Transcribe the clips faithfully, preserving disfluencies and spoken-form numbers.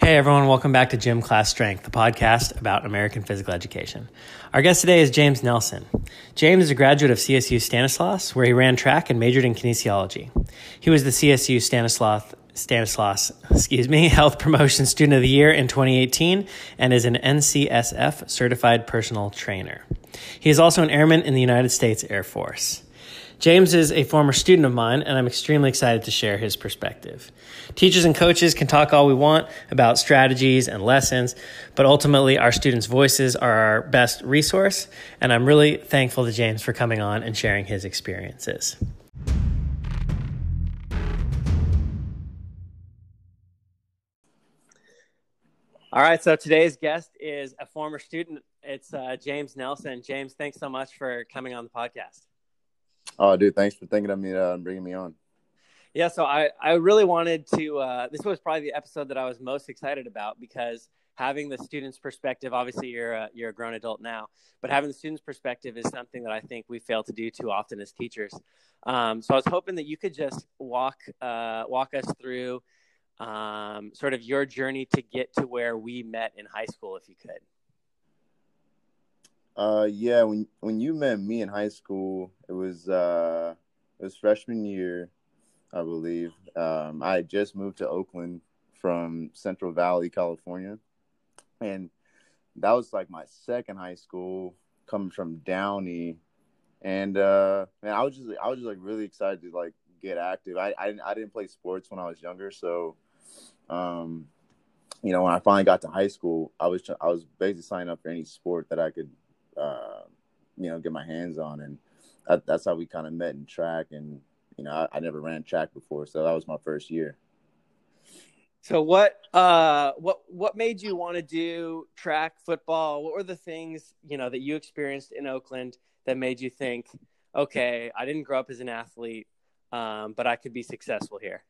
Hey everyone, welcome back to Gym Class Strength, the podcast about American physical education. Our guest today is James Nelson. James is a graduate of C S U Stanislaus, where he ran track and majored in kinesiology. He was the C S U Stanislaus, Stanislaus, excuse me, Health Promotion Student of the Year in twenty eighteen and is an N C S F certified personal trainer. He is also an airman in the United States Air Force. James is a former student of mine, and I'm extremely excited to share his perspective. Teachers and coaches can talk all we want about strategies and lessons, but ultimately our students' voices are our best resource, and I'm really thankful to James for coming on and sharing his experiences. All right, so today's guest is a former student. It's uh, James Nelson. James, thanks so much for coming on the podcast. Oh, dude, thanks for thinking of me uh, and bringing me on. Yeah, so I, I really wanted to, uh, this was probably the episode that I was most excited about because having the student's perspective, obviously you're a, you're a grown adult now, but having the student's perspective is something that I think we fail to do too often as teachers. Um, so I was hoping that you could just walk, uh, walk us through um, sort of your journey to get to where we met in high school, if you could. Uh, yeah, when when you met me in high school, it was uh, it was freshman year, I believe. Um, I had just moved to Oakland from Central Valley, California, and that was like my second high school coming from Downey. And uh, man, I was just I was just like really excited to like get active. I I didn't, I didn't play sports when I was younger, so um, you know, when I finally got to high school, I was I was basically signing up for any sport that I could. Uh, you know, get my hands on, and that, that's how we kind of met in track. And you know, I, I never ran track before, so that was my first year. So what, uh, what, what made you want to do track, football? What were the things you know that you experienced in Oakland that made you think, okay, I didn't grow up as an athlete, um, but I could be successful here?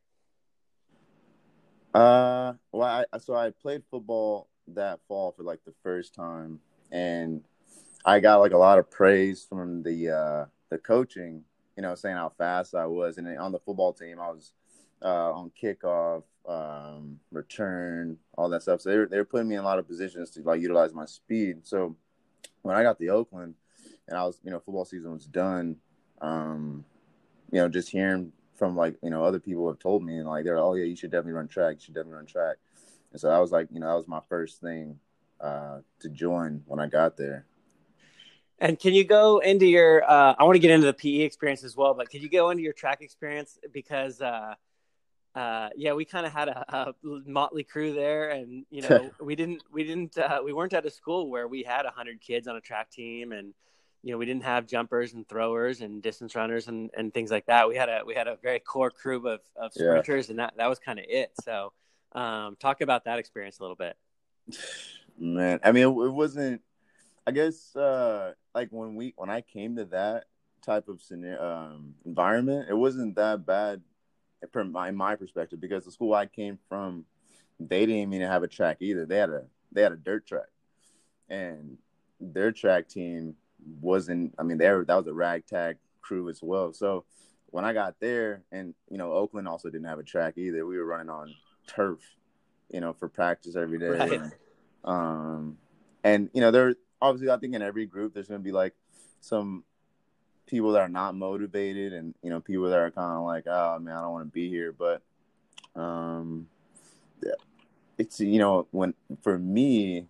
Uh, well, I, so I played football that fall for like the first time, and I got like a lot of praise from the uh, the coaching, you know, saying how fast I was. And on the football team, I was uh, on kickoff, um, return, all that stuff. So they were, they were putting me in a lot of positions to like utilize my speed. So when I got to Oakland and I was, you know, football season was done, um, you know, just hearing from like, you know, other people have told me and like, they're, oh yeah, you should definitely run track. You should definitely run track. And so that was like, you know, that was my first thing uh, to join when I got there. And can you go into your, uh, I want to get into the P E experience as well, but can you go into your track experience? Because, uh, uh, yeah, we kind of had a, a motley crew there, and, you know, we didn't, we didn't, uh, we weren't at a school where we had a hundred kids on a track team, and, you know, we didn't have jumpers and throwers and distance runners and, and things like that. We had a, we had a very core crew of, of sprinters, yeah. and that, that was kind of it. So, um, talk about that experience a little bit. Man, I mean, it, it wasn't, I guess, uh, like when we when I came to that type of scenario, um, environment, it wasn't that bad from my, my perspective, because the school I came from, they didn't even have a track either. They had a they had a dirt track, and their track team wasn't. I mean, they were, that was a ragtag crew as well. So when I got there, and you know, Oakland also didn't have a track either. We were running on turf, you know, for practice every day. Right. And, um, and you know, there. Obviously, I think in every group there's going to be like some people that are not motivated, and you know, people that are kind of like, oh man, I don't want to be here. But um, it's, you know, when for me,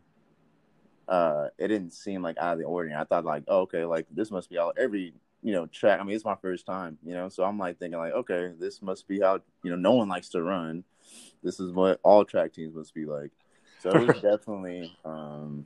uh, it didn't seem like out of the ordinary. I thought like, oh, okay, like this must be all every you know track. I mean, it's my first time, you know, so I'm like thinking like, okay, this must be how you know no one likes to run. This is what all track teams must be like. So it was definitely. Um,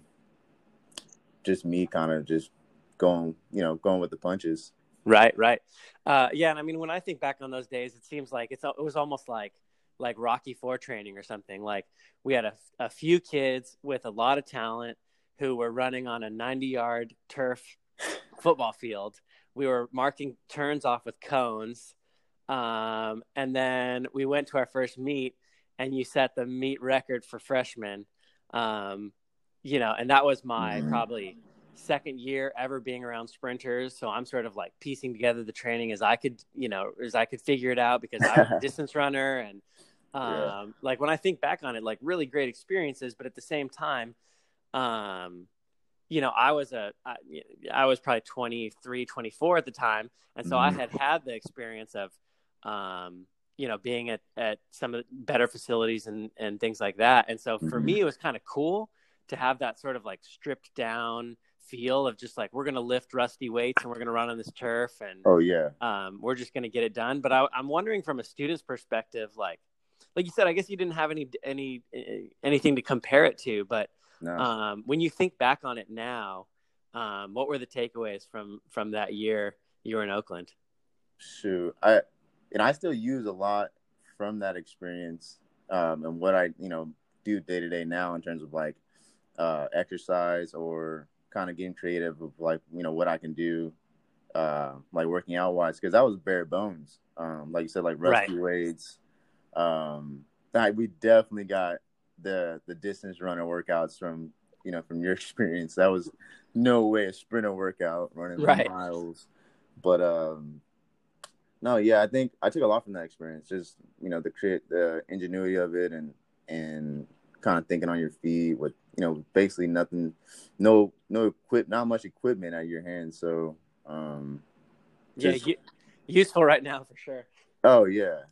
just me kind of just going, you know, going with the punches. Right, right. Uh, yeah, and I mean, when I think back on those days, it seems like it's it was almost like like Rocky four training or something. Like we had a, a few kids with a lot of talent who were running on a ninety-yard turf football field. We were marking turns off with cones, um, and then we went to our first meet, and you set the meet record for freshmen. Um, You know, and that was my mm-hmm. probably second year ever being around sprinters. So I'm sort of like piecing together the training as I could, you know, as I could figure it out, because I was a distance runner, and Yeah. Um, like when I think back on it, like really great experiences, but at the same time, um, you know, I was a, I, I was probably twenty-three, twenty-four at the time. And so I Mm-hmm. had had the experience of, um, you know, being at, at some of the better facilities and, and things like that. And so for Mm-hmm. me, it was kind of cool to have that sort of like stripped down feel of just like, we're going to lift rusty weights and we're going to run on this turf and Oh yeah. um, we're just going to get it done. But I, I'm wondering from a student's perspective, like, like you said, I guess you didn't have any, any, anything to compare it to, but No. um, when you think back on it now, um, what were the takeaways from, from that year you were in Oakland? Shoot, I and I still use a lot from that experience, um, and what I you know do day to day now in terms of like uh, exercise or kind of getting creative of like you know what I can do, uh, like working out wise, because that was bare bones. Um, like you said, like Right. rusty weights. Um, that we definitely got the the distance runner workouts from you know from your experience. That was no way a sprinter workout running Right. miles, but um. No, yeah, I think I took a lot from that experience. Just you know, the create the ingenuity of it, and and kind of thinking on your feet with you know basically nothing, no no equip, not much equipment at your hands. So, um, Yeah. just U- useful right now for sure. oh yeah,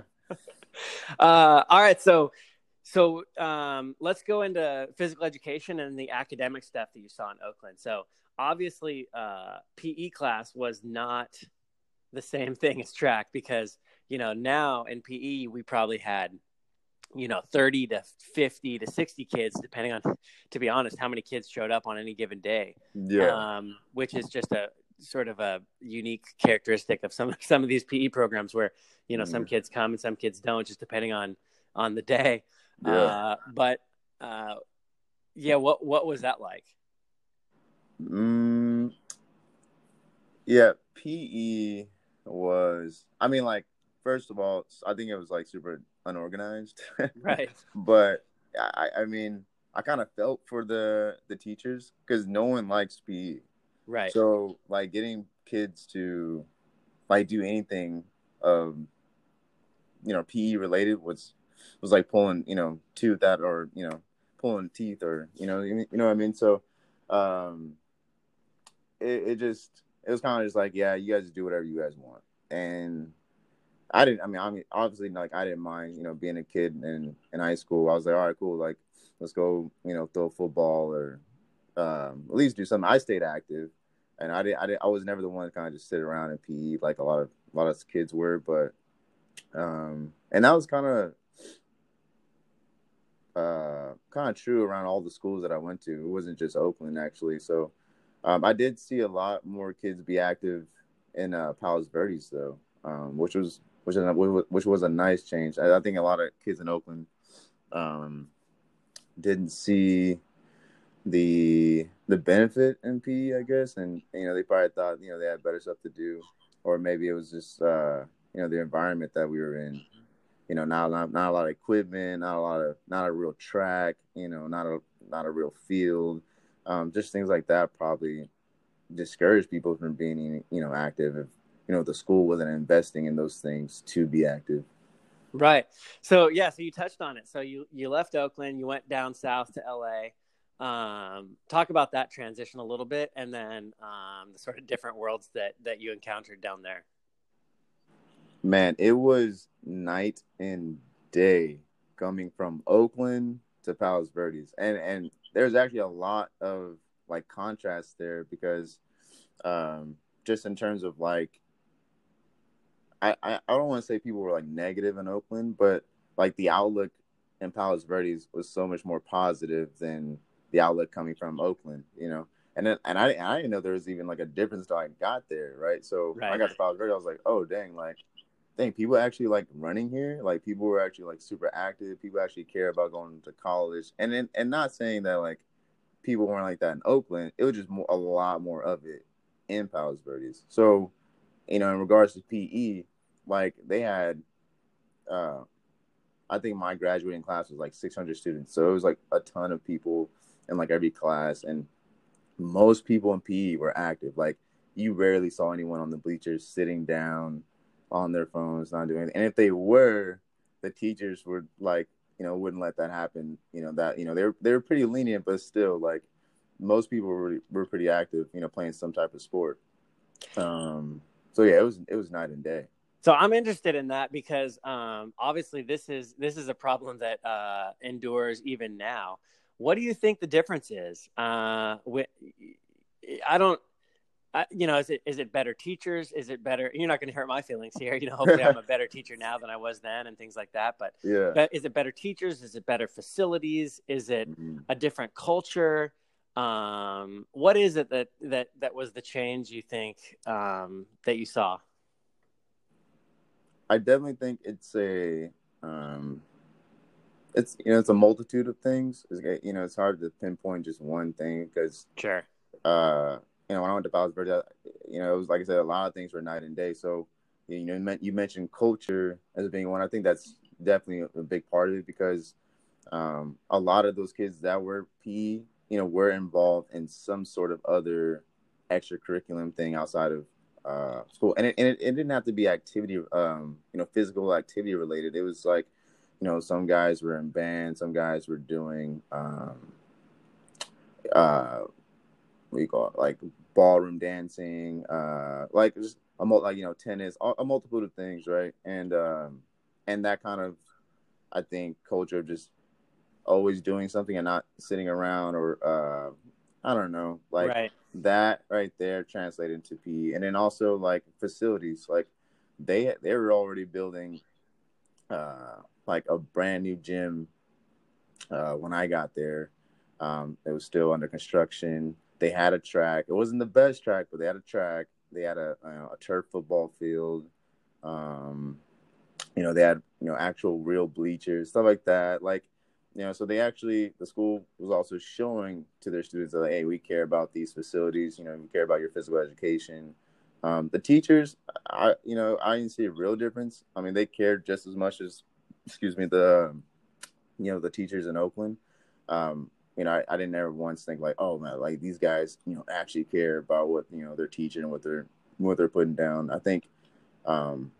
Uh, all right. So, so um, let's go into physical education and the academic stuff that you saw in Oakland. So obviously, uh, P E class was not the same thing as track because, you know, now in P E, we probably had, you know, thirty to fifty to sixty kids, depending on, to be honest, how many kids showed up on any given day, yeah, um, which is just a sort of a unique characteristic of some, some of these P E programs where, you know, some mm, kids come and some kids don't, just depending on, on the day. yeah. Uh, but, uh, yeah, what, what was that like? Mm, yeah, P E was. I mean, like first of all, I think it was like super unorganized, Right. but I, I mean, I kind of felt for the the teachers because no one likes P E. Right. So like getting kids to like do anything, um, you know, P E related was was like pulling, you know, tooth out or you know, pulling teeth or you know, you know what I mean. So, um, it, it just it was kind of just like, yeah, you guys do whatever you guys want, and I didn't. I mean, I mean, obviously, like I didn't mind, you know, being a kid in in high school. I was like, all right, cool, like let's go, you know, throw football or um, at least do something. I stayed active, and I did. I did. I was never the one to kind of just sit around in P E like a lot of a lot of kids were, but um, and that was kind of uh kind of true around all the schools that I went to. It wasn't just Oakland actually. So um, I did see a lot more kids be active in uh, Palos Verdes though, um, which was which was which was a nice change. I, I think a lot of kids in Oakland um, didn't see the the benefit in P E, I guess, and you know they probably thought you know they had better stuff to do, or maybe it was just uh, you know the environment that we were in. You know, not not not a lot of equipment, not a lot of not a real track. You know, not a not a real field. Um, just things like that probably discourage people from being you know active if you know the school wasn't investing in those things to be active. Right. So yeah, so you touched on it. So you you left Oakland, you went down south to L A. Um, talk about that transition a little bit, and then um, the sort of different worlds that that you encountered down there. Man, it was night and day coming from Oakland to Palos Verdes, and and there's actually a lot of like contrast there because um, just in terms of like I, I, I don't want to say people were like negative in Oakland, but like the outlook in Palos Verdes was so much more positive than the outlook coming from Oakland, you know. And then, and I, I didn't know there was even like a difference until I got there, right? So when I Right. got to Palos Verdes, I was like, oh dang, like, dang, people actually like running here. Like people were actually like super active. People actually care about going to college, and then and not saying that like people weren't like that in Oakland. It was just more, a lot more of it in Palos Verdes. So you know, in regards to P E, like they had, uh, I think my graduating class was like six hundred students. So it was like a ton of people in like every class. And most people in P E were active. Like you rarely saw anyone on the bleachers sitting down on their phones, not doing anything. And if they were, the teachers were like, you know, wouldn't let that happen. You know, that, you know, they're, they're pretty lenient, but still like most people were, were pretty active, you know, playing some type of sport. Um, so yeah, it was, it was night and day. So I'm interested in that because um, obviously this is, this is a problem that uh, endures even now. What do you think the difference is? Uh, I don't, I, you know, is it is it better teachers? Is it better? You're not going to hurt my feelings here. You know, hopefully I'm a better teacher now than I was then, and things like that. But yeah, but is it better teachers? Is it better facilities? Is it mm-hmm. a different culture? Um, what is it that that that was the change you think um, that you saw? I definitely think it's a um, it's you know it's a multitude of things. It's, you know, it's hard to pinpoint just one thing because sure. Uh, you know, when I went to Palos Verdes, you know, it was like I said, a lot of things were night and day. So, you know, you mentioned culture as being one. I think that's definitely a big part of it because um, a lot of those kids that were P E, you know, were involved in some sort of other extracurriculum thing outside of uh, school. And, it, and it, it didn't have to be activity, um, you know, physical activity related. It was like, you know, some guys were in bands, some guys were doing, um, uh, what do you call it? Like ballroom dancing, uh, like just a like you know tennis, a, a multitude of things, right? And um, and that kind of, I think, culture of just always doing something and not sitting around or uh, I don't know, like right. that right there translated into P E, and then also like facilities, like they they were already building uh, like a brand new gym uh, when I got there. Um, it was still under construction. They had a track. It wasn't the best track, but they had a track. They had a, you know, a turf football field. Um, you know, they had, you know, actual real bleachers, stuff like that. Like, you know, so they actually, the school was also showing to their students that, like, hey, we care about these facilities. You know, we care about your physical education. Um, the teachers, I, you know, I didn't see a real difference. I mean, they cared just as much as, excuse me, the, you know, the teachers in Oakland. Um, you know, I, I didn't ever once think like, oh man, like these guys, you know, actually care about what, you know, they're teaching and what they're, what they're putting down. I think um,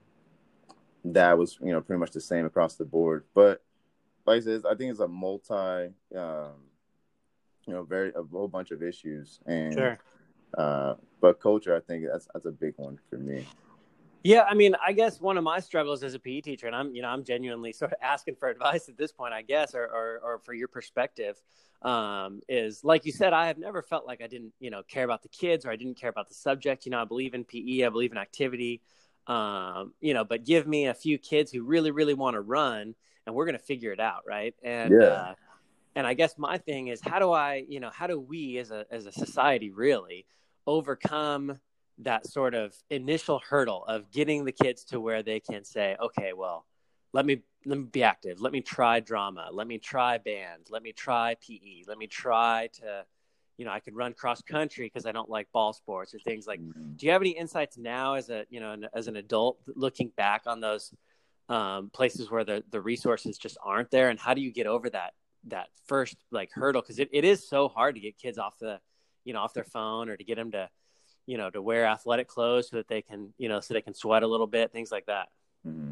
that was, you know, pretty much the same across the board. But like I said, I think it's a multi, um, you know, very, a whole bunch of issues. And, sure. uh, but culture, I think that's, that's a big one for me. Yeah, I mean, I guess one of my struggles as a P E teacher, and I'm, you know, I'm genuinely sort of asking for advice at this point, I guess, or, or, or for your perspective, um, is like you said, I have never felt like I didn't, you know, care about the kids or I didn't care about the subject. You know, I believe in P E, I believe in activity, um, you know, but give me a few kids who really, really want to run, and we're going to figure it out, right? And, yeah. uh, and I guess my thing is, how do I, you know, how do we as a as a society really overcome that sort of initial hurdle of getting the kids to where they can say, okay, well, let me, let me be active. Let me try drama. Let me try band. Let me try P E. Let me try to, you know, I could run cross country because I don't like ball sports or things like, mm-hmm. Do you have any insights now as a, you know, as an adult looking back on those um, places where the, the resources just aren't there? And how do you get over that, that first like hurdle? Cause it, it is so hard to get kids off the, you know, off their phone or to get them to, you know, to wear athletic clothes so that they can, you know, so they can sweat a little bit, things like that. Mm-hmm.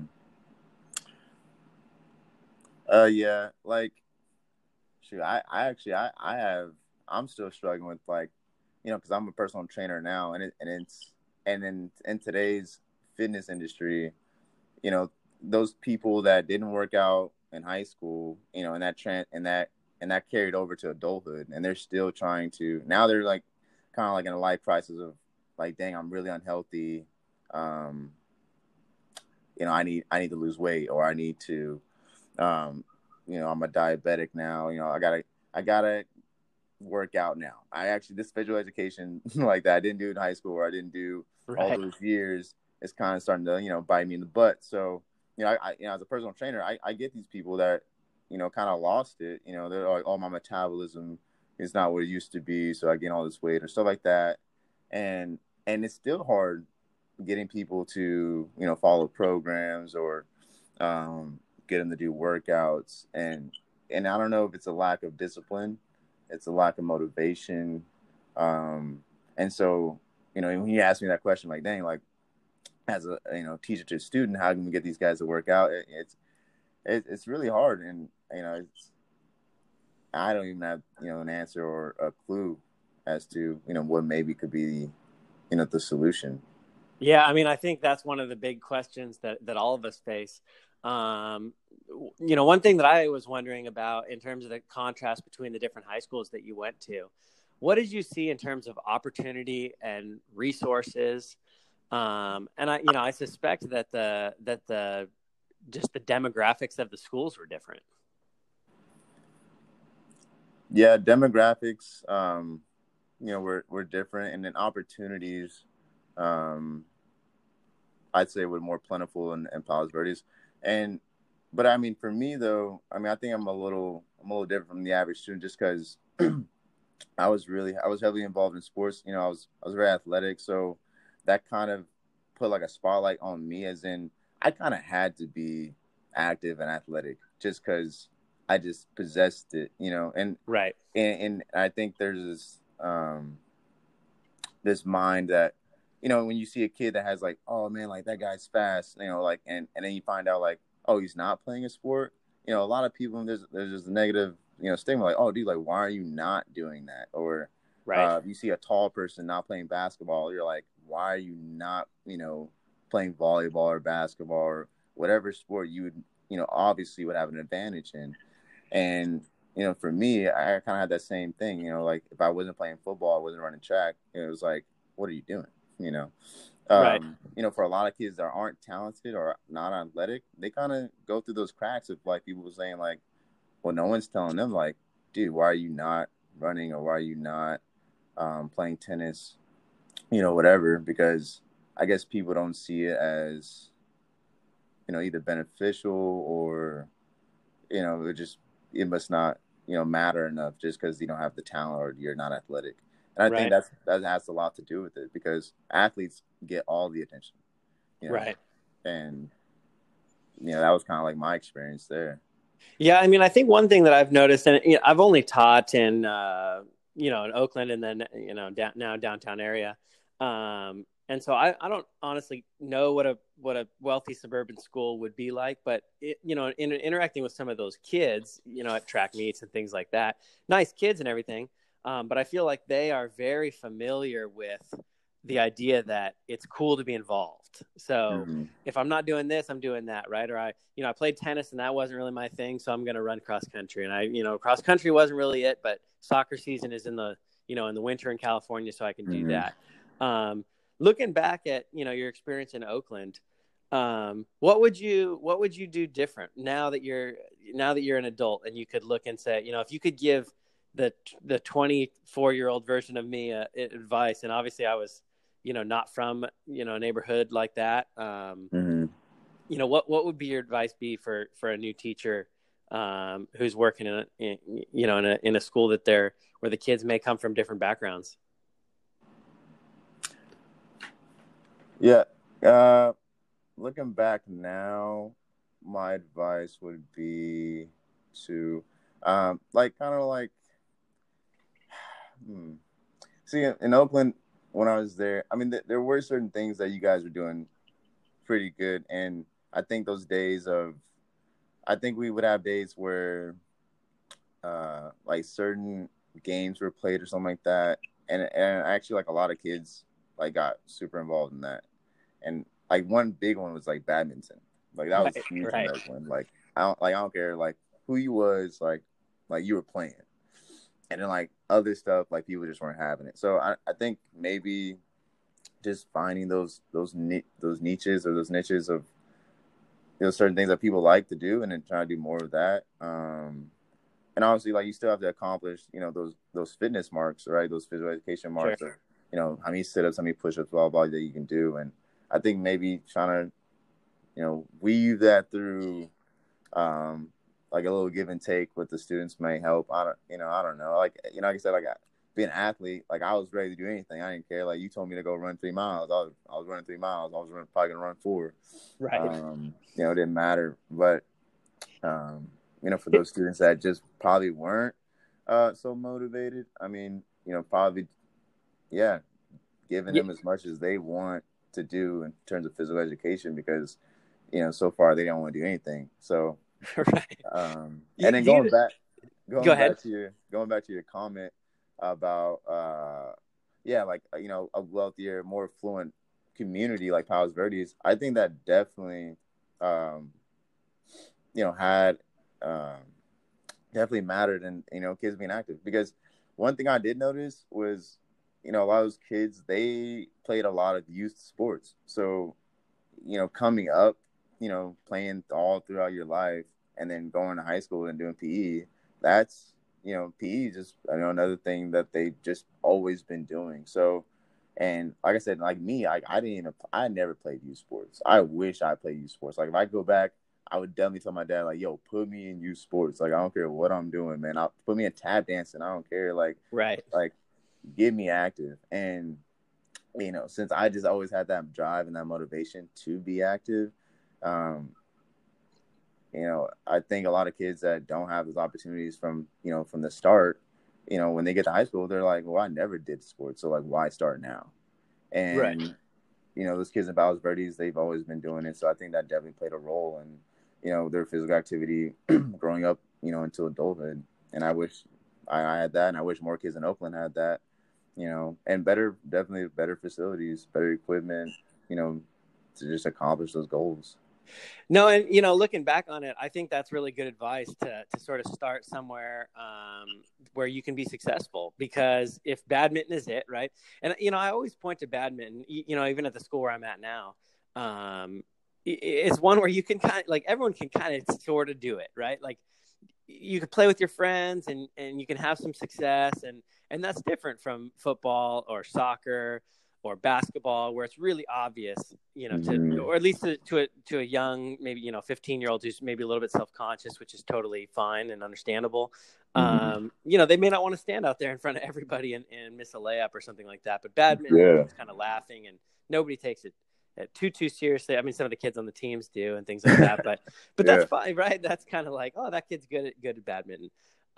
Uh, yeah, like, shoot, I, I actually, I, I have, I'm still struggling with like, you know, because I'm a personal trainer now, and it, and it's, and in in today's fitness industry, you know, those people that didn't work out in high school, you know, and that trend, and that, and that carried over to adulthood, and they're still trying to, now they're like, kind of like in a life crisis of like, dang, I'm really unhealthy. Um, you know, I need, I need to lose weight, or I need to, um, you know, I'm a diabetic now, you know, I gotta, I gotta work out now. I actually, this physical education like that I didn't do in high school, or I didn't do right. all those years, it's kind of starting to, you know, bite me in the butt. So, you know, I, I you know, as a personal trainer, I, I get these people that, you know, kind of lost it, you know, they're like, oh, my metabolism is not what it used to be, so I gain all this weight or stuff like that. And, and it's still hard getting people to, you know, follow programs or, um, get them to do workouts. And, and I don't know if it's a lack of discipline, it's a lack of motivation. Um, and so, you know, when you ask me that question, like, dang, like as a, you know, teacher to a student, how can we get these guys to work out? It, it's, it, it's really hard, and you know, it's, I don't even have you know an answer or a clue as to you know what maybe could be you know the solution. Yeah, I mean, I think that's one of the big questions that, that all of us face. Um, you know, one thing that I was wondering about in terms of the contrast between the different high schools that you went to, what did you see in terms of opportunity and resources? Um, and I, you know, I suspect that the that the just the demographics of the schools were different. Yeah, demographics, um, you know, were were different, and then opportunities, um, I'd say, were more plentiful in, in Palos Verdes. And but I mean, for me though, I mean, I think I'm a little I'm a little different from the average student just because I was really I was heavily involved in sports. You know, I was I was very athletic, so that kind of put like a spotlight on me, as in I kind of had to be active and athletic just because I just possessed it. You know, and Right. and, and I think there's this um this mind that you know when you see a kid that has like, oh man, like that guy's fast, you know, like and and then you find out like, oh, he's not playing a sport. You know, a lot of people, there's there's just a negative you know stigma like, oh dude, like why are you not doing that? Or Right. uh if you see a tall person not playing basketball, you're like, why are you not you know playing volleyball or basketball or whatever sport you would you know obviously would have an advantage in. And you know, for me, I kind of had that same thing. You know, like if I wasn't playing football, I wasn't running track. It was like, what are you doing? You know, Right. um, you know, for a lot of kids that aren't talented or not athletic, they kind of go through those cracks of like people were saying like, well, no one's telling them like, dude, why are you not running or why are you not um, playing tennis? You know, whatever. Because I guess people don't see it as you know either beneficial or you know it just it must not you know matter enough just because you don't have the talent or you're not athletic. And I think Right. that's that has a lot to do with it because athletes get all the attention, you know, Right. and you know that was kind of like my experience there. Yeah, I mean, I think one thing that I've noticed, and you know, I've only taught in, uh, you know, in Oakland and then, you know, down, now downtown area. Um, and so I, I don't honestly know what a what a wealthy suburban school would be like, but it, you know, in interacting with some of those kids, you know, at track meets and things like that, nice kids and everything. Um, but I feel like they are very familiar with the idea that it's cool to be involved. So Mm-hmm. if I'm not doing this, I'm doing that, right? Or I, you know, I played tennis and that wasn't really my thing, so I'm going to run cross country. And I, you know, cross country wasn't really it, but soccer season is in the, you know, in the winter in California, so I can do Mm-hmm. that. Um, looking back at, you know, your experience in Oakland, um, what would you, what would you do different now that you're, now that you're an adult and you could look and say, you know, if you could give the the twenty-four year old version of me uh, advice, and obviously I was, you know, not from, you know, a neighborhood like that. Um, Mm-hmm. you know, what, what would be your advice be for, for a new teacher, um, who's working in, a, in, you know, in a, in a school that they're, where the kids may come from different backgrounds? Yeah. Uh, looking back now, my advice would be to, um, like, kind of like, hmm. See, in, in Oakland, when I was there, I mean, th- there were certain things that you guys were doing pretty good. And I think those days of, I think we would have days where, uh, like certain games were played or something like that. And, and actually, like a lot of kids, like, got super involved in that. And like one big one was like badminton. Like that was Right. huge in Right. Oakland. Like I don't like I don't care like who you was like like you were playing. And then like other stuff like people just weren't having it. So I, I think maybe just finding those those ni- those niches or those niches of you know certain things that people like to do and then trying to do more of that. Um and obviously like you still have to accomplish, you know, those those fitness marks, right? Those physical education Sure. marks or you know, how many sit ups, how many push ups, blah blah that you can do. And I think maybe trying to you know, weave that through um, like a little give and take with the students may help. I don't, you know, I don't know. Like, you know, like I said, like I, being an athlete, like I was ready to do anything. I didn't care. Like you told me to go run three miles. I was, I was running three miles. I was running, probably going to run four. Right. Um, you know, it didn't matter. But, um, you know, for those students that just probably weren't uh, so motivated, I mean, you know, probably, yeah, giving Yeah. them as much as they want to do in terms of physical education because, you know, so far they don't want to do anything. So, Right. Um, You, and then do going you, back, go going ahead. back to your going back to your comment about uh, yeah, like you know, a wealthier, more affluent community like Palos Verdes. I think that definitely, um, you know, had um, definitely mattered in you know kids being active because one thing I did notice was you know a lot of those kids they played a lot of youth sports. So you know, coming up, you know, playing all throughout your life and then going to high school and doing P E, that's, you know, P E is just, you know, another thing that they've just always been doing. So, and like I said, like me, I, I didn't even, I never played youth sports. I wish I played youth sports. Like if I go back, I would definitely tell my dad, like, yo, put me in youth sports. Like, I don't care what I'm doing, man. I'll put me in tap dancing. I don't care. Like, Right. like, get me active. And, you know, since I just always had that drive and that motivation to be active, um, you know, I think a lot of kids that don't have those opportunities from, you know, from the start, you know, when they get to high school, they're like, well, I never did sports. So, like, why start now? Right. And, you know, those kids in Palos Verdes, they've always been doing it. So I think that definitely played a role in, you know, their physical activity growing up, you know, until adulthood. And I wish I, I had that. And I wish more kids in Oakland had that, you know, and better, definitely better facilities, better equipment, you know, to just accomplish those goals. No, and you know, looking back on it, I think that's really good advice to to sort of start somewhere um, where you can be successful. Because if badminton is it, right? And you know, I always point to badminton. You know, even at the school where I'm at now, um, it's one where you can kind of like everyone can kind of sort of do it, right? Like you can play with your friends and and you can have some success, and and that's different from football or soccer or basketball, where it's really obvious, you know, to Mm-hmm. or at least to to a, to a young, maybe you know, fifteen year old who's maybe a little bit self conscious, which is totally fine and understandable. Mm-hmm. Um, you know, they may not want to stand out there in front of everybody and, and miss a layup or something like that. But badminton, Yeah. everyone's kind of laughing and nobody takes it too too seriously. I mean, some of the kids on the teams do and things like that, but but Yeah. that's fine, right? That's kind of like, oh, that kid's good at good at badminton.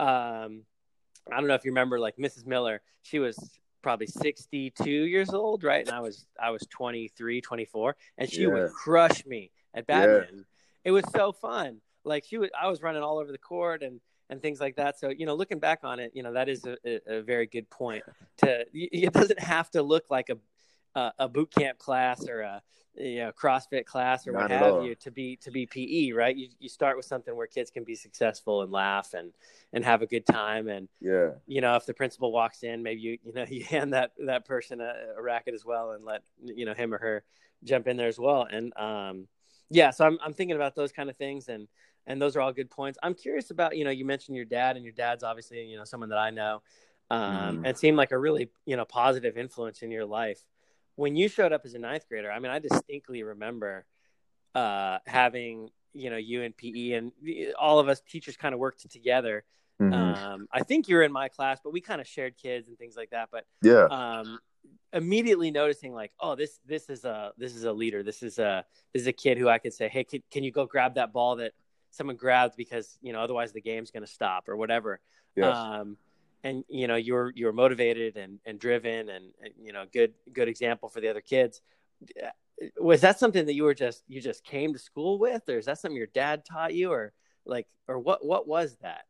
Um, I don't know if you remember, like Missus Miller, she was probably sixty-two years old, right? And I was I was twenty-three, twenty-four, and she would Yeah. crush me at Yeah. badminton. It was so fun. Like she was, I was running all over the court and and things like that. So you know, looking back on it, you know, that is a, a very good point. To it doesn't have to look like a a, a boot camp class or a you know CrossFit class or what Not at have all. you to be to be P E, right? You you start with something where kids can be successful and laugh and and have a good time. And Yeah. you know, if the principal walks in, maybe you you know you hand that that person a, a racket as well and let you know him or her jump in there as well. And um, yeah, so I'm I'm thinking about those kind of things, and and those are all good points. I'm curious about, you know, you mentioned your dad, and your dad's obviously, you know, someone that I know, um, Mm-hmm. and seemed like a really, you know, positive influence in your life. When you showed up as a ninth grader, I mean, I distinctly remember uh, having, you know, you and P E and all of us teachers kind of worked together. Mm-hmm. Um, I think you were in my class, but we kind of shared kids and things like that. But Yeah. um, immediately noticing like, oh, this this is a this is a leader. This is a this is a kid who I could say, hey, can, can you go grab that ball that someone grabbed, because you know otherwise the game's going to stop or whatever. Yeah. Um, and you know you were you were motivated and, and driven and, and you know good good example for the other kids. Was that something that you were just you just came to school with, or is that something your dad taught you, or like or what what was that?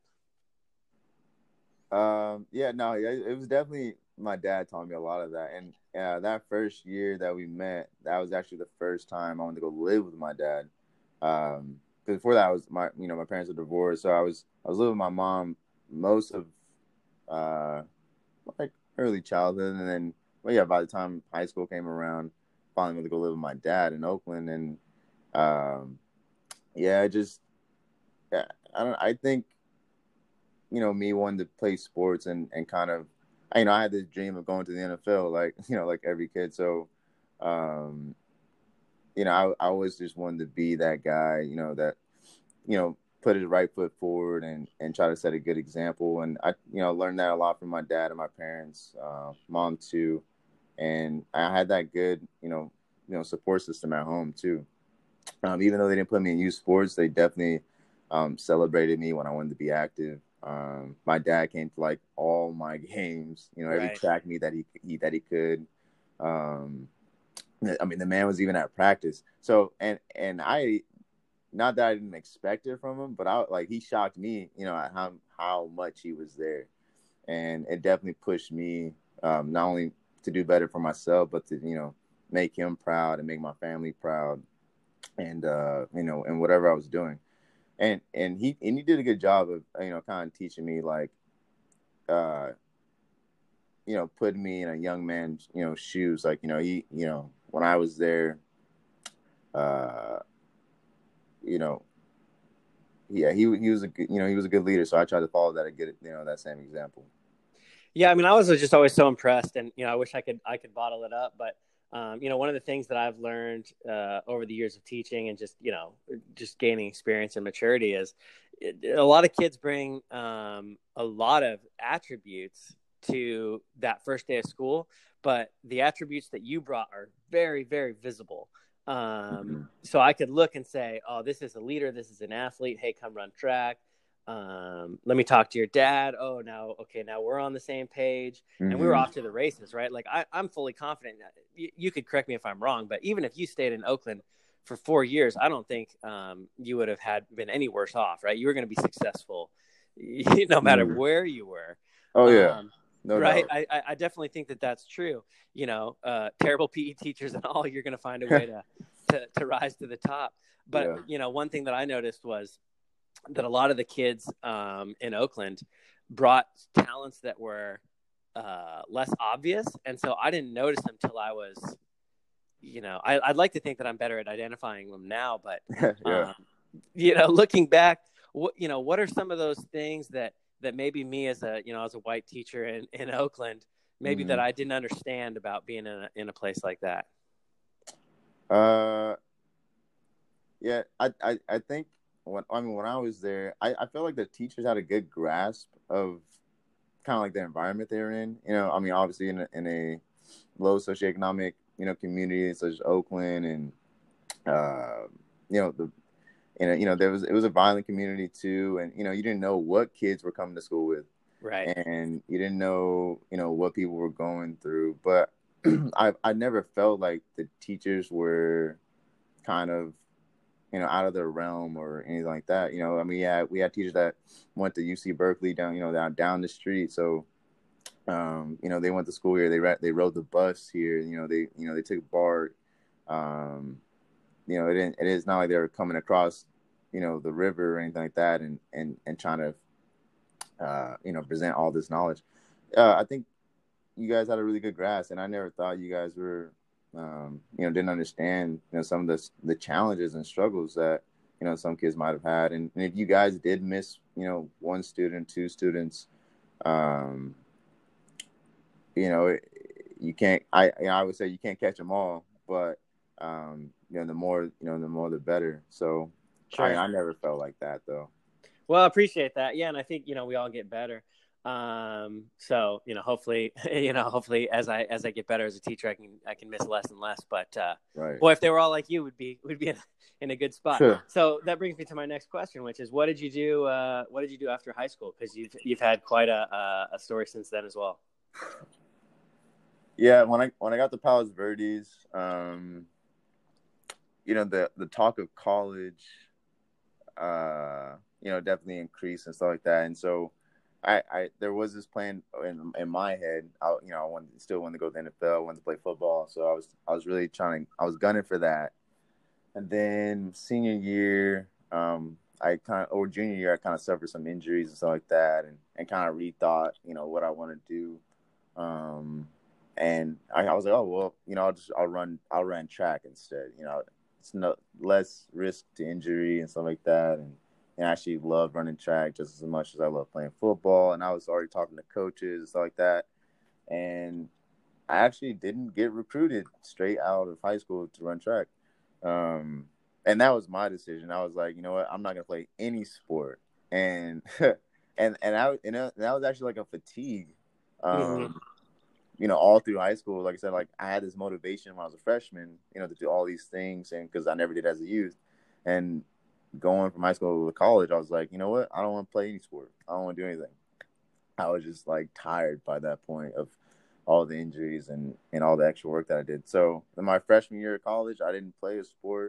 Um, yeah, no, it, it was definitely my dad taught me a lot of that. And uh, that first year that we met, that was actually the first time I wanted to go live with my dad. Um, because before that, I was my, you know, my parents were divorced, so I was, I was living with my mom most of, uh, like early childhood, and then, well, yeah, by the time high school came around, finally went to go live with my dad in Oakland, and, um, yeah, it just, yeah, I don't, I think. You know, me wanting to play sports and, and kind of, you know, I had this dream of going to the N F L, like, you know, like every kid. So, um, you know, I, I always just wanted to be that guy, you know, that, you know, put his right foot forward and, and try to set a good example. And I, you know, learned that a lot from my dad and my parents, uh, mom too. And I had that good, you know, you know, support system at home too. Um, even though they didn't put me in youth sports, they definitely um, celebrated me when I wanted to be active. Um, my dad came to like all my games, you know, every Right. track meet that he, he that he could. Um, I mean, the man was even at practice. So, and and I, not that I didn't expect it from him, but I like he shocked me, you know, at how how much he was there, and it definitely pushed me um, not only to do better for myself, but to you know make him proud and make my family proud, and uh, you know, and whatever I was doing, and and he and he did a good job of you know kind of teaching me like, uh, you know, putting me in a young man's you know shoes, like you know he you know when I was there, uh, you know. Yeah, he he was a good, you know he was a good leader, so I tried to follow that and get you know that same example. Yeah, I mean, I was just always so impressed, and you know, I wish I could I could bottle it up, but um, you know, one of the things that I've learned uh, over the years of teaching and just you know, just gaining experience and maturity is it, a lot of kids bring um, a lot of attributes to that first day of school, but the attributes that you brought are very, very visible. Um, Mm-hmm. so I could look and say, oh, this is a leader, this is an athlete. Hey, come run track. Um, let me talk to your dad. Oh, now, okay, now we're on the same page, and we were Mm-hmm. off to the races, right? Like I, I'm fully confident. You, you could correct me if I'm wrong, but even if you stayed in Oakland for four years, I don't think um, you would have had been any worse off, right? You were going to be successful, no matter Mm-hmm. where you were. Oh yeah, Um, no right? doubt. I, I definitely think that that's true. You know, uh, terrible P E teachers and all, you're going to find a way to, to to rise to the top. But Yeah. you know, one thing that I noticed was that a lot of the kids um, in Oakland brought talents that were uh, less obvious. And so I didn't notice them till I was, you know, I, I'd like to think that I'm better at identifying them now, but, Yeah. um, you know, looking back, what, you know, what are some of those things that, that maybe me as a, you know, as a white teacher in, in Oakland, maybe Mm-hmm. that I didn't understand about being in a, in a place like that? Uh, yeah. I, I, I think when I mean when I was there, I, I felt like the teachers had a good grasp of kind of like the environment they were in. You know, I mean, obviously in a, in a low socioeconomic you know community such as Oakland, and uh, you know the and you know there was it was a violent community too, and you know you didn't know what kids were coming to school with, Right. and you didn't know you know what people were going through, but I I never felt like the teachers were kind of you know out of their realm or anything like that. You know, I mean, yeah, we had teachers that went to U C Berkeley down you know down down the street, so um, you know they went to school here. They they rode the bus here. You know they you know they took BART. Um, you know it didn't, it is not like they were coming across you know the river or anything like that, and and and trying to uh, you know present all this knowledge. Uh, I think you guys had a really good grasp, and I never thought you guys were, um, you know, didn't understand, you know, some of the the challenges and struggles that you know some kids might have had, and, and if you guys did miss, you know, one student, two students, um, you know, it, you can't. I you know, I would say you can't catch them all, but um, you know, the more you know, the more the better. So I Sure. I never felt like that though. Well, I appreciate that. Yeah, and I think you know we all get better. Um, so you know, hopefully, you know, hopefully as I as I get better as a teacher, I can I can miss less and less. But uh, Right. boy, if they were all like you, would be would be in, in a good spot. Sure. So that brings me to my next question, which is, what did you do? Uh, what did you do after high school? Because you've you've had quite a, a a story since then as well. Yeah, when I when I got to Palos Verdes, um, you know the the talk of college, uh, you know, definitely increased and stuff like that. And so, I, I there was this plan in in my head. I, you know, I wanted still wanted to go to the N F L, wanted to play football. So I was I was really trying. I was gunning for that. And then senior year, um, I kind of or junior year, I kind of suffered some injuries and stuff like that, and and kind of rethought, you know, what I want to do. Um, and I, I was like, oh well, you know, I'll just I'll run I'll run track instead. You know, it's no less risk to injury and stuff like that, and and I actually love running track just as much as I love playing football. And I was already talking to coaches and stuff like that, and I actually didn't get recruited straight out of high school to run track. Um, and that was my decision. I was like, you know what, I'm not gonna play any sport, and and and I and that was actually like a fatigue. Mm-hmm. Um, you know, all through high school, like I said, like I had this motivation when I was a freshman, you know, to do all these things, and because I never did as a youth, and going from high school to college, I was like, you know what, I don't want to play any sport. I don't want to do anything. I was just like tired by that point of all the injuries and, and all the extra work that I did. So in my freshman year of college, I didn't play a sport.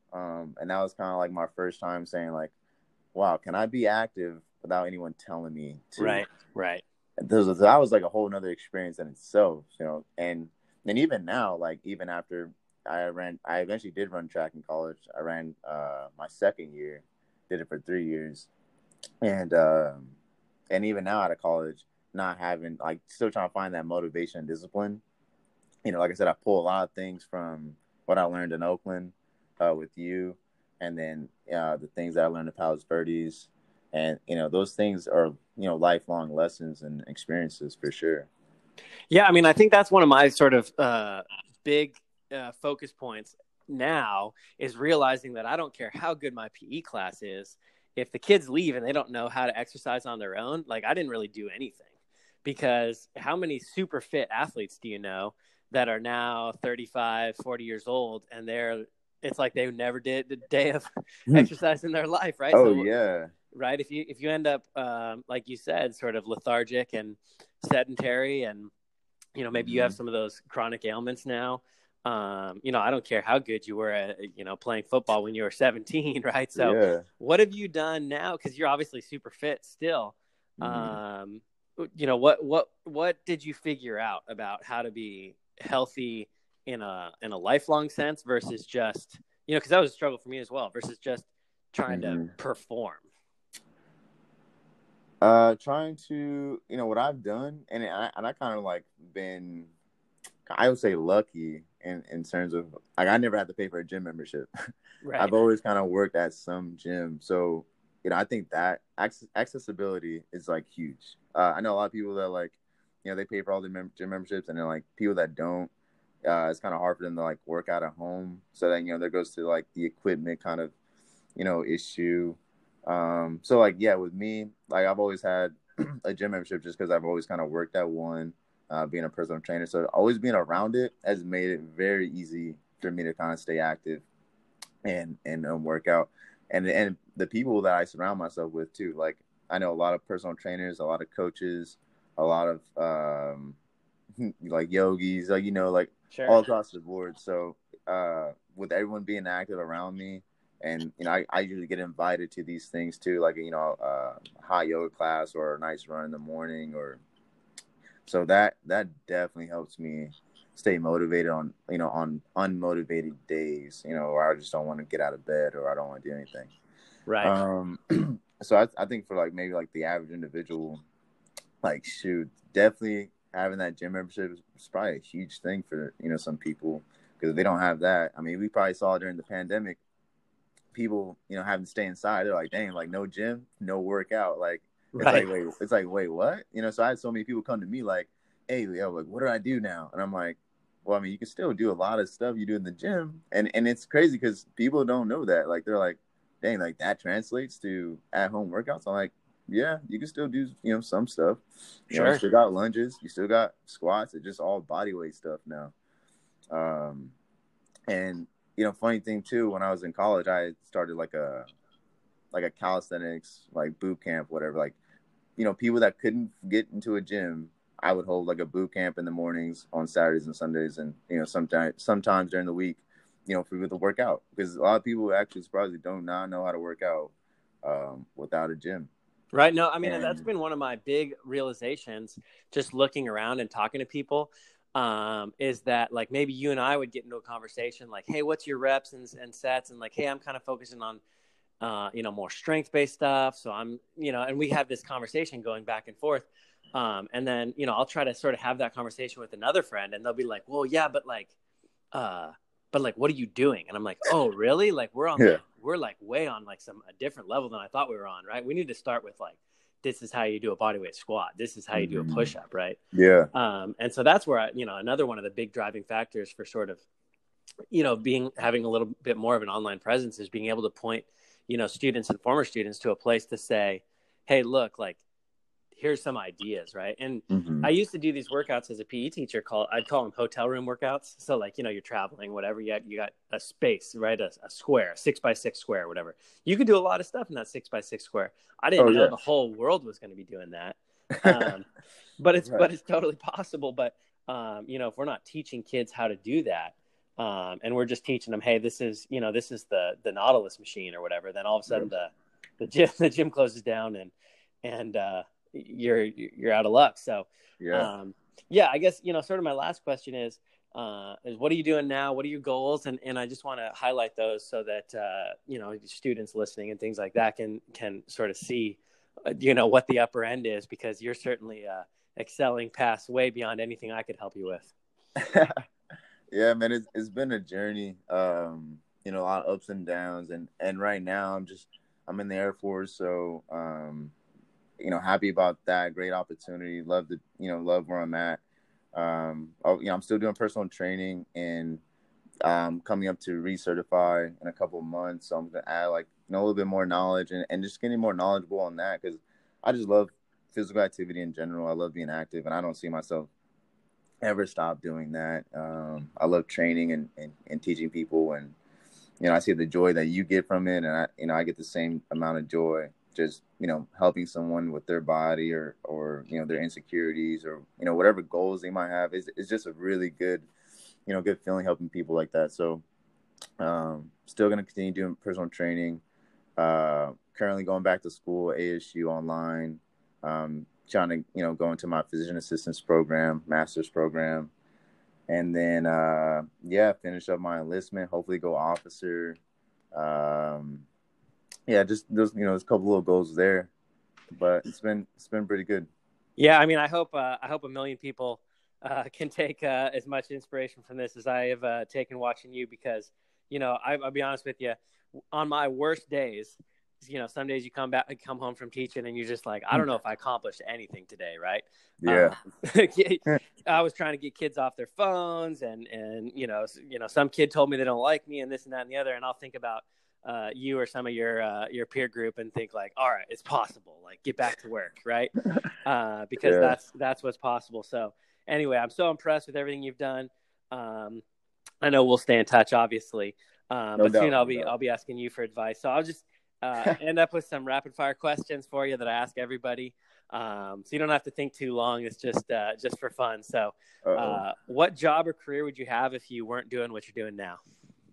Um, and that was kind of like my first time saying like, wow, can I be active without anyone telling me to? Right, right. This was, that was like a whole nother experience in itself, you know. And and even now, like even after I ran, I eventually did run track in college. I ran uh, my second year, did it for three years, and um, and even now out of college, not having like still trying to find that motivation and discipline. You know, like I said, I pull a lot of things from what I learned in Oakland uh, with you, and then uh, the things that I learned at Palos Verdes, and you know, those things are you know lifelong lessons and experiences for sure. Yeah, I mean, I think that's one of my sort of uh, big uh, focus points now is realizing that I don't care how good my P E class is. If the kids leave and they don't know how to exercise on their own, like I didn't really do anything, because how many super fit athletes do you know that are now thirty-five, forty years old, and they're, it's like they never did a day of exercise in their life, right? Oh So, yeah. right. If you, if you end up, um, like you said, sort of lethargic and sedentary, and, you know, maybe mm-hmm. you have some of those chronic ailments now. Um, you know, I don't care how good you were at, you know, playing football when you were seventeen, right? So yeah. What have you done now? Cause you're obviously super fit still. Mm-hmm. Um, you know, what, what, what did you figure out about how to be healthy in a, in a lifelong sense versus just, you know, cause that was a struggle for me as well, versus just trying mm-hmm. to perform. Uh, trying to, you know, what I've done, and I, and I kind of like been, I would say lucky in, in terms of, like, I never had to pay for a gym membership. Right. I've always kind of worked at some gym. So, you know, I think that access, accessibility is like huge. Uh, I know a lot of people that like, you know, they pay for all the mem- gym memberships, and then like people that don't, uh, it's kind of hard for them to like work out at home. So then, you know, there goes to like the equipment kind of, you know, issue. Um, so like, yeah, with me, like I've always had a gym membership just because I've always kind of worked at one, uh, being a personal trainer. So always being around it has made it very easy for me to kind of stay active and, and um, work out. And, and the people that I surround myself with too, like I know a lot of personal trainers, a lot of coaches, a lot of, um, like yogis, like, you know, like sure. all across the board. So, uh, with everyone being active around me, and, you know, I, I usually get invited to these things too, like, you know, uh, high yoga class or a nice run in the morning, or so that that definitely helps me stay motivated on, you know, on unmotivated days, you know, where I just don't want to get out of bed or I don't want to do anything. Right. Um, so I, I think for like maybe like the average individual, like shoot, definitely having that gym membership is probably a huge thing for, you know, some people, because if they don't have that, I mean, we probably saw during the pandemic, people, you know, having to stay inside. They're like, dang, like no gym, no workout. Like, it's right. like, wait, it's like, wait, what? You know, so I had so many people come to me like, hey, yo, like, what do I do now? And I'm like, well, I mean, you can still do a lot of stuff you do in the gym. And, and it's crazy because people don't know that. Like, they're like, dang, like that translates to at-home workouts. I'm like, yeah, you can still do, you know, some stuff. You sure. know, you still got lunges. You still got squats. It's just all body weight stuff now. Um, and, you know, funny thing too, when I was in college, I started like a like a calisthenics like boot camp, whatever. Like, you know, people that couldn't get into a gym, I would hold like a boot camp in the mornings on Saturdays and Sundays, and you know, sometimes sometimes during the week, you know, for people to work out, because a lot of people actually surprisingly don't not know how to work out um, without a gym. Right. No, I mean, and, that's been one of my big realizations, just looking around and talking to people. Um, is that like maybe you and I would get into a conversation like, hey, what's your reps and, and sets? And like, hey, I'm kind of focusing on, uh, you know, more strength-based stuff. So I'm, you know, and we have this conversation going back and forth. Um, and then, you know, I'll try to sort of have that conversation with another friend, and they'll be like, well, yeah, but like, uh, but like, what are you doing? And I'm like, oh, really? Like we're on, yeah. like, we're like way on like some, a different level than I thought we were on. Right. We need to start with like, this is how you do a bodyweight squat. This is how you do a push-up, right? Yeah. Um, and so that's where, I, you know, another one of the big driving factors for sort of, you know, being, having a little bit more of an online presence is being able to point, you know, students and former students to a place to say, hey, look, like, here's some ideas, right? And mm-hmm. I used to do these workouts as a P E teacher. Call I'd call them hotel room workouts. So like, you know, you're traveling, whatever. You got, you got a space, right? A, a square, a six by six square, whatever. You could do a lot of stuff in that six by six square. I didn't oh, know yeah. the whole world was going to be doing that, um, but it's right. but it's totally possible. But um, you know, if we're not teaching kids how to do that, um, and we're just teaching them, hey, this is, you know, this is the the Nautilus machine or whatever. Then all of a sudden the the gym the gym closes down and and uh, you're you're out of luck. So Yeah. um, yeah, I guess, you know, sort of my last question is uh, is what are you doing now? What are your goals? And and I just want to highlight those so that uh, you know, students listening and things like that can can sort of see, uh, you know, what the upper end is, because you're certainly uh, excelling past way beyond anything I could help you with. Yeah, man, it's it's been a journey. Um, you know, a lot of ups and downs, and and right now I'm just I'm in the Air Force, so um, you know, happy about that. Great opportunity. Love the you know love where I'm at. Um, oh, you know, I'm still doing personal training and um coming up to recertify in a couple of months. So I'm gonna add like you know a little bit more knowledge and, and just getting more knowledgeable on that because I just love physical activity in general. I love being active, and I don't see myself ever stop doing that. Um, I love training and, and, and teaching people, and you know, I see the joy that you get from it, and I, you know, I get the same amount of joy just you know helping someone with their body or or you know their insecurities or you know whatever goals they might have. It's, it's just a really good you know good feeling helping people like that. So, um, still gonna continue doing personal training. Uh, currently going back to school, A S U online. Um, trying to you know go into my physician assistance program, master's program, and then uh, yeah, finish up my enlistment. Hopefully, go officer. Um, yeah, just those you know, there's a couple little goals there, but it's been it's been pretty good. Yeah, I mean, I hope uh, I hope a million people uh, can take uh, as much inspiration from this as I have uh, taken watching you, because you know I, I'll be honest with you, on my worst days, you know, some days you come back, come home from teaching, and you're just like, I don't know if I accomplished anything today, right? Yeah, Um, I was trying to get kids off their phones, and and you know, you know, some kid told me they don't like me, and this and that and the other, and I'll think about uh, you or some of your uh, your peer group and think like, all right, it's possible. Like, get back to work, right? Uh, because yeah. that's that's what's possible. So anyway, I'm so impressed with everything you've done. Um, I know we'll stay in touch, obviously, um, No but soon doubt, I'll no be doubt. I'll be asking you for advice. So I'll just uh, end up with some rapid fire questions for you that I ask everybody. Um, so you don't have to think too long. It's just uh, just for fun. So, uh, what job or career would you have if you weren't doing what you're doing now?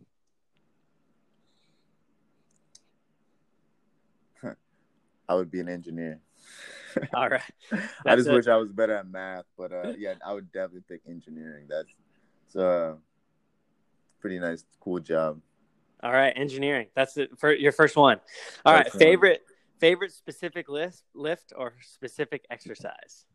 I would be an engineer. All right. I That's just a, wish I was better at math, but uh, yeah, I would definitely pick engineering. That's it's a pretty nice, cool job. all right. Engineering. That's it for your first one. All right. First one. Favorite favorite specific lift lift or specific exercise?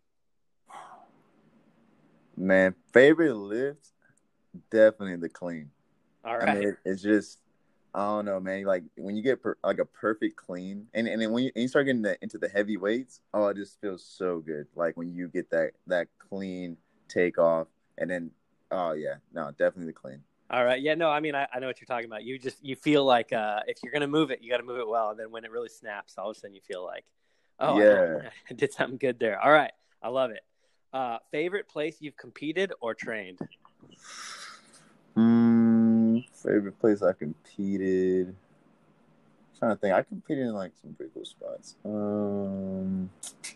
Man, favorite lift, definitely the clean. All I right. mean, it, it's just I don't know, man. Like when you get per, like a perfect clean, and and then when you, and you start getting the, into the heavy weights, oh, it just feels so good. Like when you get that that clean takeoff, and then oh yeah, no, definitely the clean. All right. Yeah, no, I mean, I, I know what you're talking about. You just, you feel like uh, if you're going to move it, you got to move it well. And then when it really snaps, all of a sudden you feel like, oh, Yeah. I, I did something good there. All right. I love it. Uh, favorite place you've competed or trained? Mm, favorite place I competed. I'm trying to think. I competed in like some pretty cool spots. Um,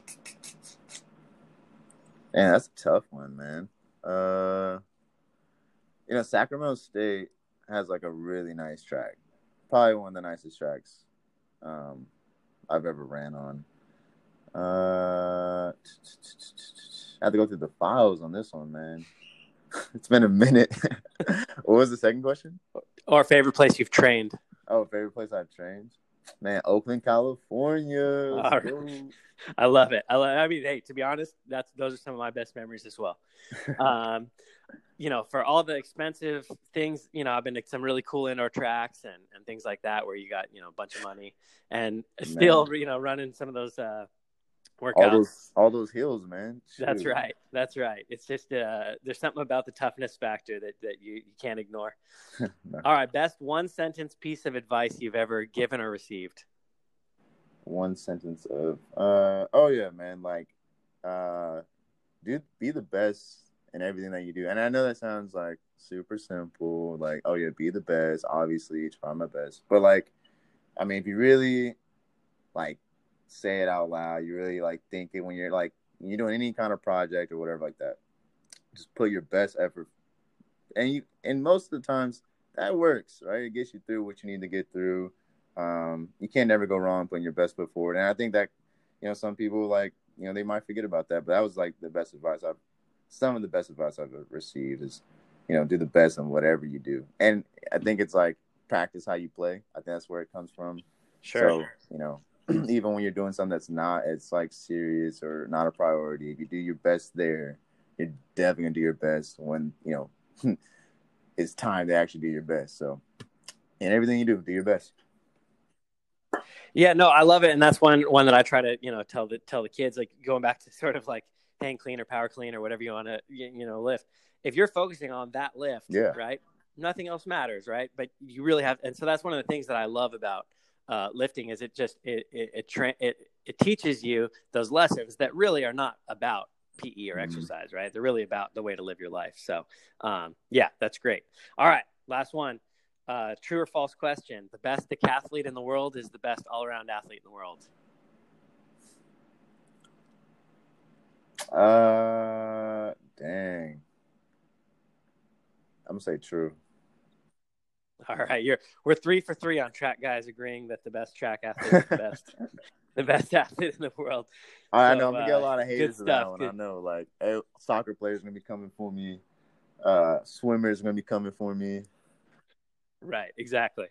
man, that's a tough one, man. Uh, you know, Sacramento State has like a really nice track. Probably one of the nicest tracks um, I've ever ran on. Uh, I have to go through the files on this one, man. It's been a minute. What was the second question? Or favorite place you've trained? Oh, favorite place I've trained? Man, Oakland, California. All right. I love it. I, love, I mean, hey, to be honest, that's those are some of my best memories as well. Um, you know, for all the expensive things, you know, I've been to some really cool indoor tracks and, and things like that where you got, you know, a bunch of money and still, man, you know, running some of those uh, workouts. All those, all those hills, man. Shoot. That's right. That's right. It's just, uh, there's something about the toughness factor that, that you, you can't ignore. No. All right. Best one sentence piece of advice you've ever given or received. One sentence of, uh, oh yeah, man. Like, uh, do be the best in everything that you do. And I know that sounds like super simple. Like, oh yeah, be the best. Obviously, try my best. But like, I mean, if you really like say it out loud, you really like think it when you're like you're doing any kind of project or whatever like that. Just put your best effort and you and most of the times that works, right? It gets you through what you need to get through. Um, you can't never go wrong putting your best foot forward, and I think that you know some people like you know they might forget about that, but that was like the best advice I've some of the best advice I've received is you know do the best in whatever you do, and I think it's like practice how you play. I think that's where it comes from. Sure. So you know. Even when you're doing something that's not as like serious or not a priority, if you do your best there, you're definitely gonna do your best when you know it's time to actually do your best. So, and everything you do, do your best. Yeah, no, I love it, and that's one one that I try to you know tell the tell the kids, like going back to sort of like hang clean or power clean or whatever you want to you know lift. If you're focusing on that lift, yeah. right, nothing else matters, right? But you really have, and so that's one of the things that I love about uh, lifting is it just it it it, tra- it it teaches you those lessons that really are not about P E or exercise, mm-hmm. right? They're really about the way to live your life. So, um, yeah, that's great. All right, last one. Uh, true or false question. The best decathlete in the world is the best all-around athlete in the world. Uh, dang. I'm going to say true. All right, you're we're three for three on track guys agreeing that the best track athlete is the best, the best athlete in the world. I so, know I'm gonna uh, get a lot of haters for that one. Good. I know, like hey, soccer players are gonna be coming for me, uh, swimmers are gonna be coming for me. Right, exactly.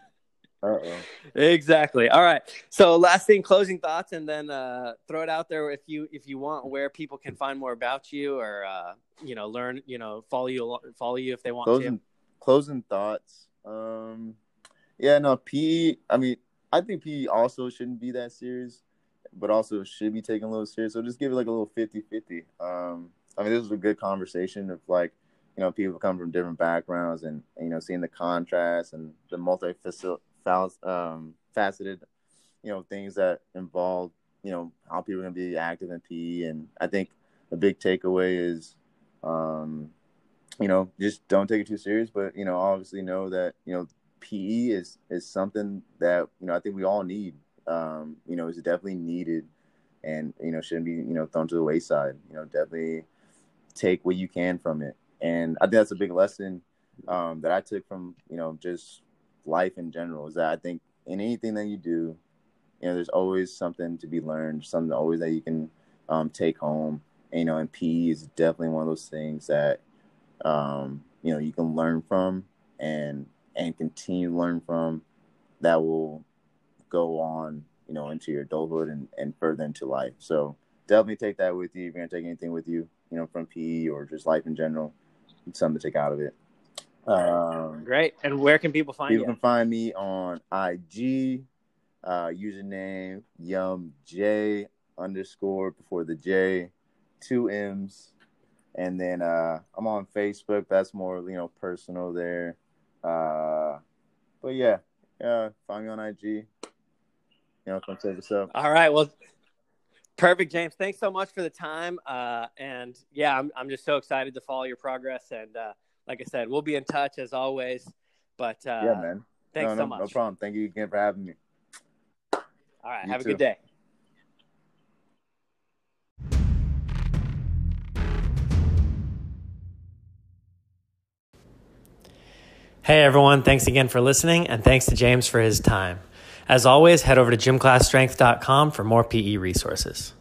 Uh oh. Exactly. All right. So, last thing, closing thoughts, and then uh, throw it out there if you if you want, where people can find more about you, or uh, you know, learn, you know, follow you follow you if they want closing, to. Closing thoughts. Um, yeah, no, P E, I mean, I think P E also shouldn't be that serious, but also should be taken a little serious. So just give it like a little fifty-fifty. Um, I mean, this was a good conversation of like, you know, people come from different backgrounds and, and you know, seeing the contrast and the multi-faceted, um, faceted, you know, things that involve, you know, how people are going to be active in P E. And I think a big takeaway is, um, you know, just don't take it too serious, but, you know, obviously know that, you know, P E is, is something that, you know, I think we all need, um, you know, is definitely needed and, you know, shouldn't be, you know, thrown to the wayside, you know, definitely take what you can from it. And I think that's a big lesson um, that I took from, you know, just life in general is that I think in anything that you do, you know, there's always something to be learned, something always that you can um, take home. And, you know, and P E is definitely one of those things that, Um, you know, you can learn from and and continue to learn from that will go on, you know, into your adulthood and, and further into life. So definitely take that with you. If you're gonna take anything with you, you know, from P E or just life in general, it's something to take out of it. Um, Great. And where can people find people you? People can find me on I G, uh, username YumJ underscore before the J, two M's. And then uh, I'm on Facebook. That's more, you know, personal there. Uh, but yeah, yeah, find me on I G. You know, come say what's up. All right. Well, perfect, James. Thanks so much for the time. Uh, and yeah, I'm I'm just so excited to follow your progress. And uh, like I said, we'll be in touch as always. But uh, yeah, man. Thanks no, so no, much. No problem. Thank you again for having me. All right. You have too. a good day. Hey everyone, thanks again for listening, and thanks to James for his time. As always, head over to gym class strength dot com for more P E resources.